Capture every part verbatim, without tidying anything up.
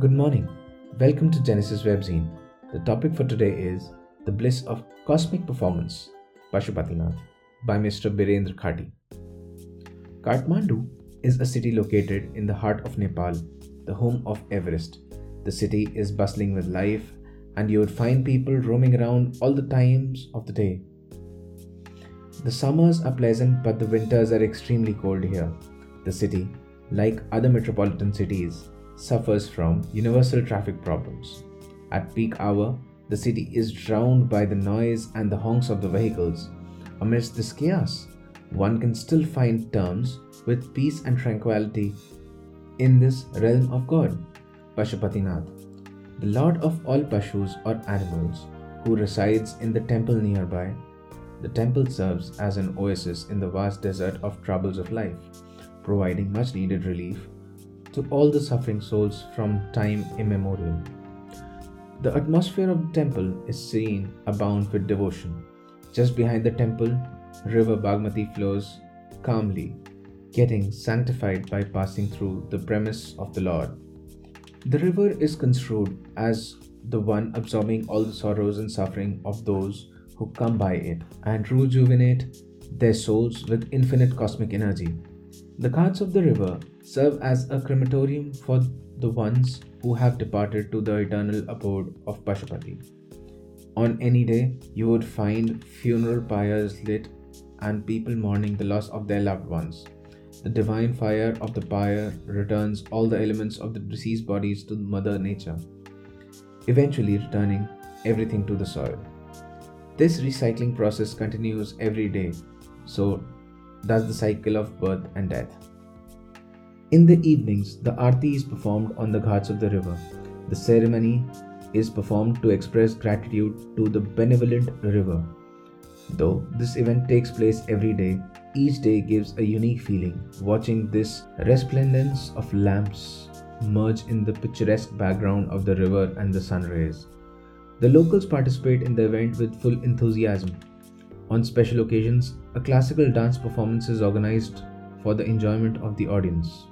Good morning. Welcome to Genesis Webzine. The topic for today is The Bliss of Cosmic Performance, Pashupatinath, by Mister Birendra Khati. Kathmandu is a city located in the heart of Nepal, the home of Everest. The city is bustling with life, and you would find people roaming around all the times of the day. The summers are pleasant, but the winters are extremely cold here. The city, like other metropolitan cities, suffers from universal traffic problems. At peak hour, the city is drowned by the noise and the honks of the vehicles. Amidst this chaos, one can still find terms with peace and tranquility in this realm of God, Pashupatinath, the Lord of all Pashus or animals, who resides in the temple nearby. The temple serves as an oasis in the vast desert of troubles of life, providing much needed relief to all the suffering souls from time immemorial. The atmosphere of the temple is serene, abound with devotion. Just behind the temple, river Bagmati flows calmly, getting sanctified by passing through the premise of the Lord. The river is construed as the one absorbing all the sorrows and suffering of those who come by it and rejuvenate their souls with infinite cosmic energy. The ghats of the river serve as a crematorium for the ones who have departed to the eternal abode of Pashupati. On any day, you would find funeral pyres lit and people mourning the loss of their loved ones. The divine fire of the pyre returns all the elements of the deceased bodies to Mother Nature, eventually returning everything to the soil. This recycling process continues every day, so does the cycle of birth and death. In the evenings, the Aarti is performed on the ghats of the river. The ceremony is performed to express gratitude to the benevolent river. Though this event takes place every day, each day gives a unique feeling. Watching this resplendence of lamps merge in the picturesque background of the river and the sun rays. The locals participate in the event with full enthusiasm. On special occasions, a classical dance performance is organized for the enjoyment of the audience.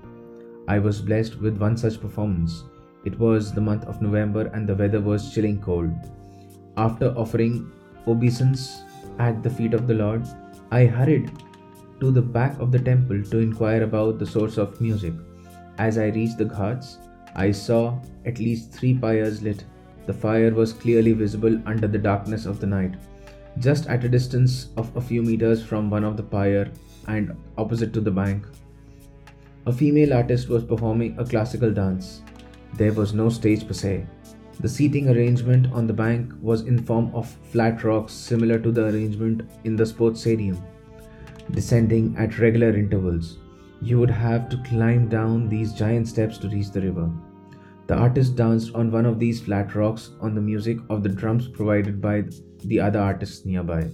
I was blessed with one such performance. It was the month of November and the weather was chilling cold. After offering obeisance at the feet of the Lord, I hurried to the back of the temple to inquire about the source of music. As I reached the ghats, I saw at least three pyres lit. The fire was clearly visible under the darkness of the night. Just at a distance of a few meters from one of the pyre and opposite to the bank, a female artist was performing a classical dance. There was no stage per se. The seating arrangement on the bank was in form of flat rocks similar to the arrangement in the sports stadium. Descending at regular intervals, you would have to climb down these giant steps to reach the river. The artist danced on one of these flat rocks on the music of the drums provided by the other artists nearby.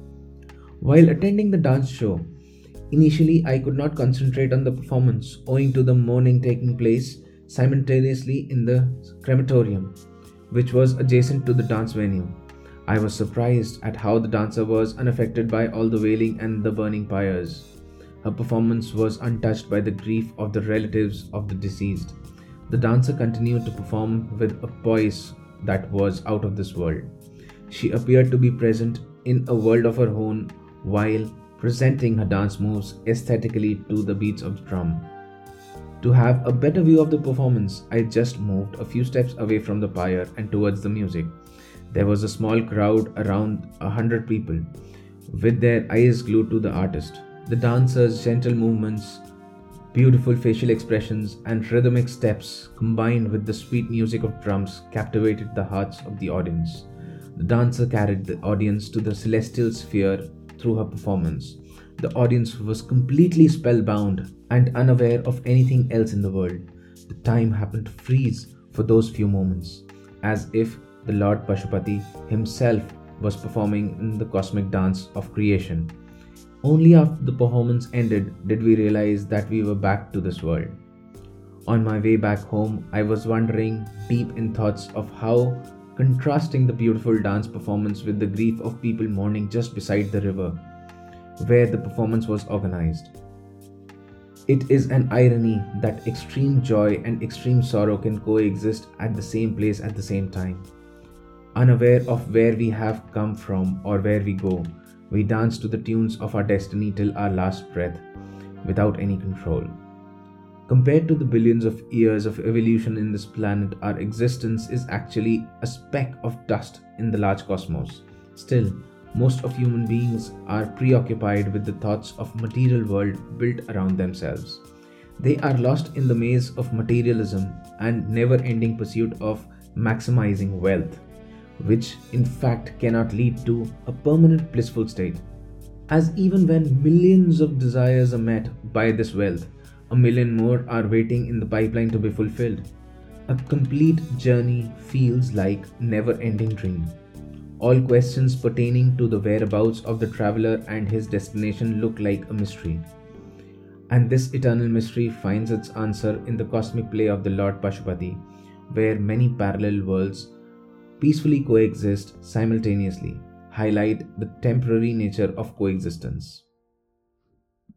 While attending the dance show, initially I could not concentrate on the performance owing to the mourning taking place simultaneously in the crematorium, which was adjacent to the dance venue. I was surprised at how the dancer was unaffected by all the wailing and the burning pyres. Her performance was untouched by the grief of the relatives of the deceased. The dancer continued to perform with a poise that was out of this world. She appeared to be present in a world of her own while presenting her dance moves aesthetically to the beats of the drum. To have a better view of the performance, I just moved a few steps away from the pyre and towards the music. There was a small crowd, around a hundred people, with their eyes glued to the artist. The dancer's gentle movements, beautiful facial expressions, and rhythmic steps, combined with the sweet music of drums, captivated the hearts of the audience. The dancer carried the audience to the celestial sphere through her performance. The audience was completely spellbound and unaware of anything else in the world. The time happened to freeze for those few moments, as if the Lord Pashupati himself was performing in the cosmic dance of creation. Only after the performance ended did we realize that we were back to this world. On my way back home, I was wondering deep in thoughts of how contrasting the beautiful dance performance with the grief of people mourning just beside the river, where the performance was organized. It is an irony that extreme joy and extreme sorrow can coexist at the same place at the same time. Unaware of where we have come from or where we go, we dance to the tunes of our destiny till our last breath, without any control. Compared to the billions of years of evolution in this planet, our existence is actually a speck of dust in the large cosmos. Still, most of human beings are preoccupied with the thoughts of material world built around themselves. They are lost in the maze of materialism and never-ending pursuit of maximizing wealth, which in fact cannot lead to a permanent blissful state. As even when millions of desires are met by this wealth, a million more are waiting in the pipeline to be fulfilled. A complete journey feels like never-ending dream. All questions pertaining to the whereabouts of the traveler and his destination look like a mystery. And this eternal mystery finds its answer in the cosmic play of the Lord Pashupati, where many parallel worlds peacefully coexist simultaneously, highlight the temporary nature of coexistence.